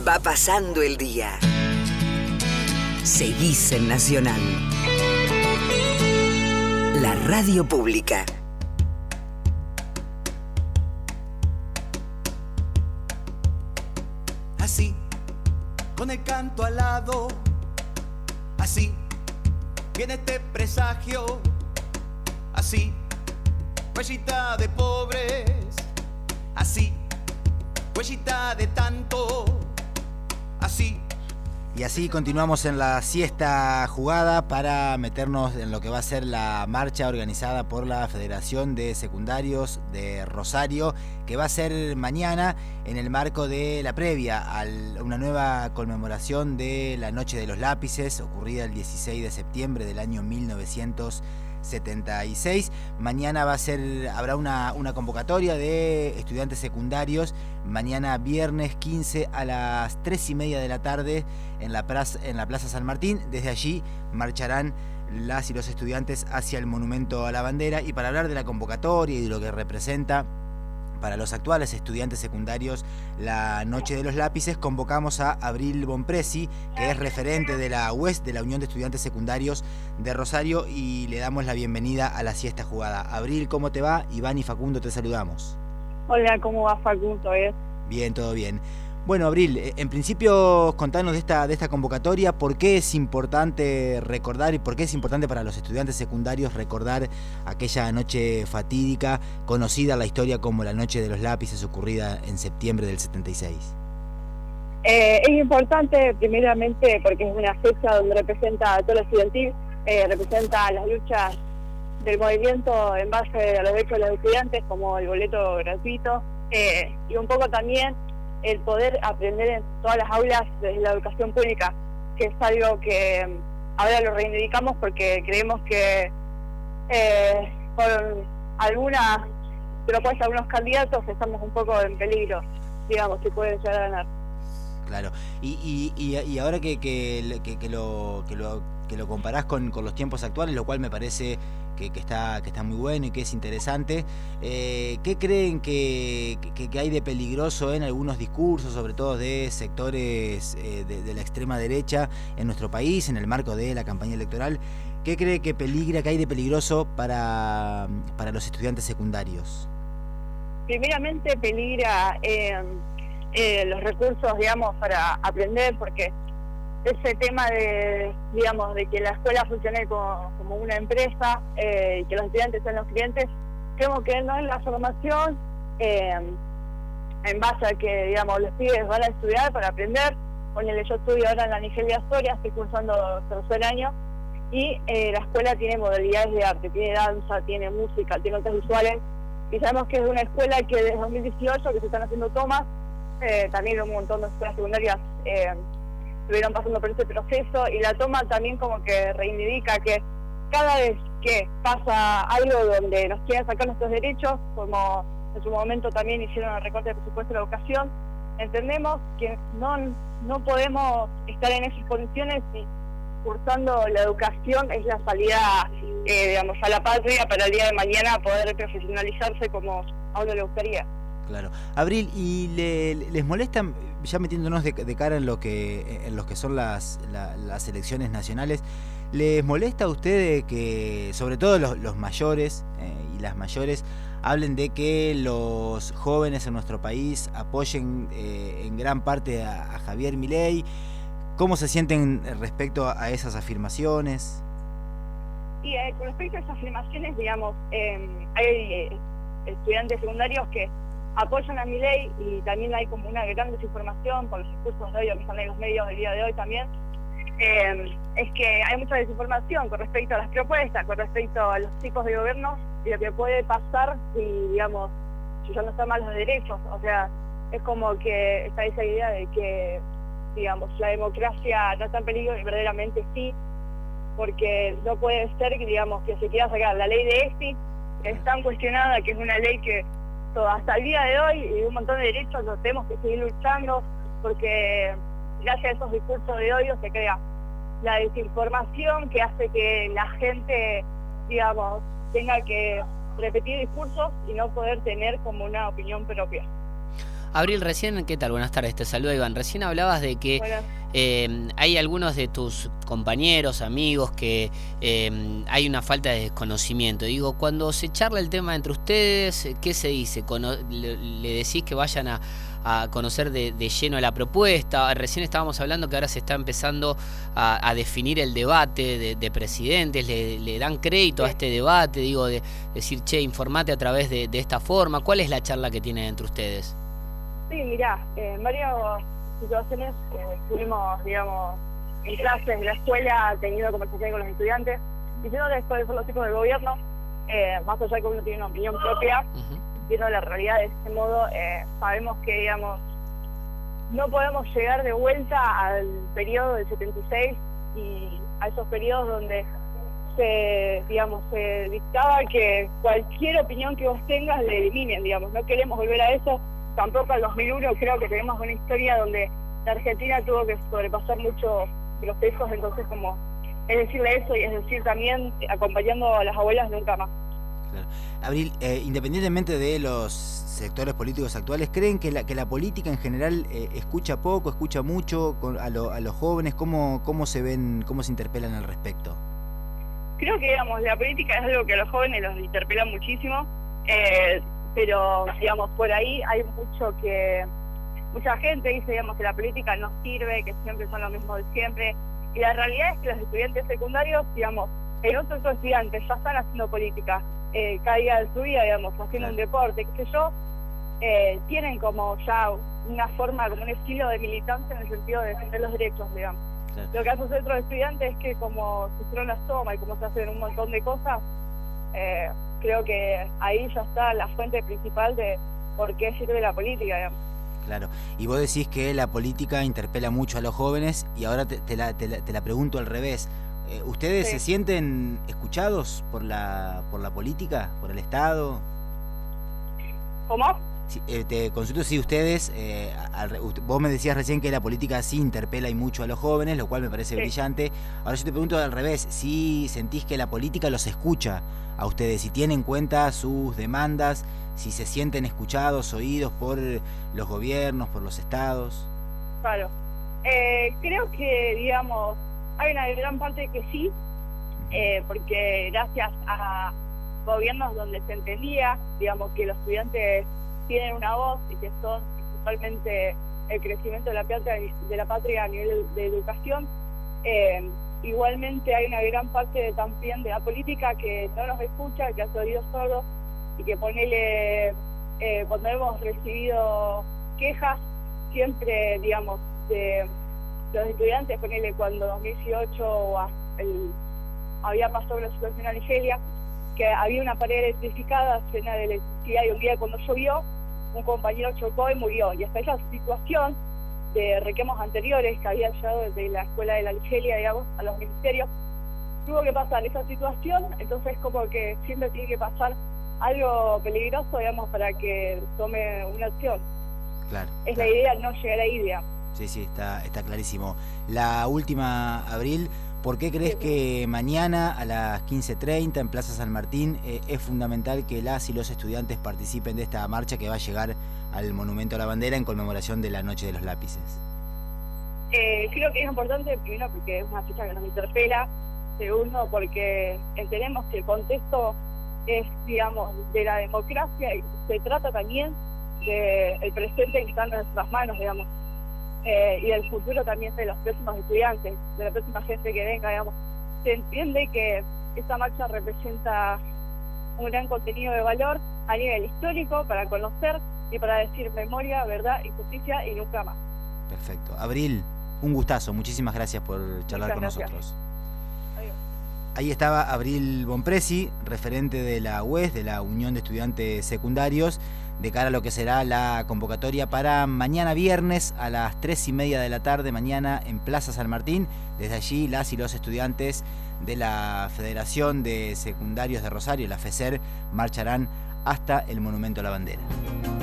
Va pasando el día. Seguís en Nacional. La radio pública. Así, con el canto al lado, así, viene este presagio, así, huellita de pobres, así, huellita de tanto, así. Y así continuamos en la siesta jugada para meternos en lo que va a ser la marcha organizada por la Federación de Secundarios de Rosario, que va a ser mañana en el marco de la previa a una nueva conmemoración de la Noche de los Lápices, ocurrida el 16 de septiembre del año 1976. Mañana habrá una convocatoria de estudiantes secundarios, mañana viernes 15 a las 3:30 de la tarde en la Plaza San Martín. Desde allí marcharán las y los estudiantes hacia el Monumento a la Bandera. Y para hablar de la convocatoria y de lo que representa para los actuales estudiantes secundarios la Noche de los Lápices, convocamos a Abril Bonpresi, que es referente de la UES, de la Unión de Estudiantes Secundarios de Rosario, y le damos la bienvenida a la siesta jugada. Abril, ¿cómo te va? Iván y Facundo te saludamos. Hola, ¿cómo va, Facundo? Bien, todo bien. Bueno, Abril, en principio contanos de esta convocatoria, por qué es importante recordar y por qué es importante para los estudiantes secundarios recordar aquella noche fatídica, conocida en la historia como la Noche de los Lápices, ocurrida en septiembre del 76. Es importante primeramente porque es una fecha donde representa a todo lo estudiantil, representa las luchas del movimiento en base a los derechos de los estudiantes, como el boleto gratuito, y un poco también el poder aprender en todas las aulas desde la educación pública, que es algo que ahora lo reivindicamos porque creemos que con algunas propuestas, algunos candidatos, estamos un poco en peligro, digamos, que pueden llegar a ganar. Claro, y ahora que lo comparás con los tiempos actuales, lo cual me parece que está muy bueno y que es interesante, ¿qué creen que hay de peligroso en algunos discursos, sobre todo de sectores de la extrema derecha en nuestro país, en el marco de la campaña electoral? ¿Qué cree que hay de peligroso para los estudiantes secundarios? Primeramente peligra los recursos, digamos, para aprender, porque ese tema de que la escuela funcione como una empresa, y que los estudiantes sean los clientes, creo que no es la formación en base a que, digamos, los pibes van a estudiar para aprender. Ponele, yo estudio ahora en la Nigelia Soria, estoy cursando tercer año, y la escuela tiene modalidades de arte, tiene danza, tiene música, tiene artes visuales, y sabemos que es una escuela que desde 2018 que se están haciendo tomas, también un montón de escuelas secundarias estuvieron pasando por ese proceso, y la toma también como que reivindica que cada vez que pasa algo donde nos quieren sacar nuestros derechos, como en su momento también hicieron el recorte de presupuesto de la educación, entendemos que no podemos estar en esas condiciones, y cursando la educación es la salida, digamos, a la patria para el día de mañana poder profesionalizarse como a uno le gustaría. Claro. Abril, ¿y les molesta, ya metiéndonos de cara en lo que son las elecciones nacionales, les molesta a ustedes que, sobre todo los mayores y las mayores, hablen de que los jóvenes en nuestro país apoyen en gran parte a Javier Milei? ¿Cómo se sienten respecto a esas afirmaciones? Y con respecto a esas afirmaciones, digamos, hay estudiantes secundarios que apoyan a Milei, y también hay como una gran desinformación por los discursos de hoy, que están en los medios del día de hoy también. Es que hay mucha desinformación con respecto a las propuestas, con respecto a los tipos de gobierno y lo que puede pasar si ya no están mal los derechos. O sea, es como que está esa idea de que, digamos, la democracia no está en peligro, y verdaderamente sí, porque no puede ser que, digamos, que se quiera sacar la ley de ESI, que es tan cuestionada, que es una ley que hasta el día de hoy, y un montón de derechos los tenemos que seguir luchando, porque gracias a esos discursos de odio se crea la desinformación que hace que la gente, digamos, tenga que repetir discursos y no poder tener como una opinión propia. Abril, recién, ¿qué tal? Buenas tardes, te saluda Iván. Recién hablabas de que hay algunos de tus compañeros, amigos, que hay una falta de desconocimiento. Digo, cuando se charla el tema entre ustedes, ¿qué se dice? ¿Le decís que vayan a conocer de lleno la propuesta? Recién estábamos hablando que ahora se está empezando a definir el debate de presidentes, le dan crédito a este debate, digo, de decir, che, informate a través de esta forma. ¿Cuál es la charla que tienen entre ustedes? Sí, mirá, en varias situaciones estuvimos, digamos, en clases de la escuela, teniendo conversaciones con los estudiantes, diciéndoles cuáles son los tipos de gobierno, más allá de que uno tiene una opinión propia, viendo la realidad de este modo, sabemos que, digamos, no podemos llegar de vuelta al periodo del 76 y a esos periodos donde se dictaba que cualquier opinión que vos tengas le eliminen, digamos. No queremos volver a eso, tampoco al 2001. Creo que tenemos una historia donde la Argentina tuvo que sobrepasar muchos procesos, entonces como es decirle eso y es decir también acompañando a las abuelas nunca más. Claro. Abril, independientemente de los sectores políticos actuales, ¿creen que la política en general escucha poco, escucha mucho a los jóvenes? ¿Cómo se ven, cómo se interpelan al respecto? Creo que, digamos, la política es algo que a los jóvenes los interpela muchísimo, pero, digamos, por ahí hay mucha gente dice, digamos, que la política no sirve, que siempre son lo mismo de siempre, y la realidad es que los estudiantes secundarios, digamos, otros estudiantes ya están haciendo política, cada día de su vida, digamos, haciendo un deporte, qué sé yo, tienen como ya una forma, como un estilo de militancia en el sentido de defender los derechos, digamos. Claro. Lo que hacen otros estudiantes es que como se hicieron las tomas y como se hacen un montón de cosas, creo que ahí ya está la fuente principal de por qué sirve la política, digamos. Claro, y vos decís que la política interpela mucho a los jóvenes y ahora te la pregunto al revés. ¿Ustedes se sienten escuchados por la política, por el Estado? ¿Cómo? Te consulto si ustedes, vos me decías recién que la política sí interpela y mucho a los jóvenes, lo cual me parece brillante. Ahora yo te pregunto al revés, si sentís que la política los escucha a ustedes, si tienen en cuenta sus demandas, si se sienten escuchados, oídos por los gobiernos, por los estados. Claro, creo que, digamos, hay una gran parte que sí, porque gracias a gobiernos donde se entendía, digamos, que los estudiantes tienen una voz y que son principalmente el crecimiento de la patria a nivel de educación, igualmente hay una gran parte también de la política que no nos escucha, que hace oídos sordos y que cuando hemos recibido quejas, siempre, digamos, de los estudiantes, cuando 2018 había pasado una situación en Nigeria, que había una pared electrificada llena de electricidad y un día cuando llovió, un compañero chocó y murió. Y hasta esa situación de requemos anteriores que había llegado desde la escuela de la Nigeria, digamos, a los ministerios, tuvo que pasar esa situación, entonces como que siempre tiene que pasar algo peligroso, digamos, para que tome una acción. Claro. Es la idea no llegar ahí, digamos. Sí, está clarísimo. La última, Abril, ¿por qué crees que mañana a las 15:30 en Plaza San Martín es fundamental que las y los estudiantes participen de esta marcha que va a llegar al Monumento a la Bandera en conmemoración de la Noche de los Lápices? Creo que es importante, primero porque es una fecha que nos interpela, segundo porque entendemos que el contexto es, digamos, de la democracia y se trata también del presente que está en nuestras manos, digamos. Y del futuro también de los próximos estudiantes, de la próxima gente que venga, digamos. Se entiende que esta marcha representa un gran contenido de valor a nivel histórico para conocer y para decir memoria, verdad y justicia y nunca más. Perfecto. Abril, un gustazo, muchísimas gracias por charlar con nosotros. Adiós. Ahí estaba Abril Bonpresi, referente de la UES, de la Unión de Estudiantes Secundarios, de cara a lo que será la convocatoria para mañana viernes a las 3:30 de la tarde, mañana en Plaza San Martín. Desde allí las y los estudiantes de la Federación de Secundarios de Rosario, la FESER, marcharán hasta el Monumento a la Bandera.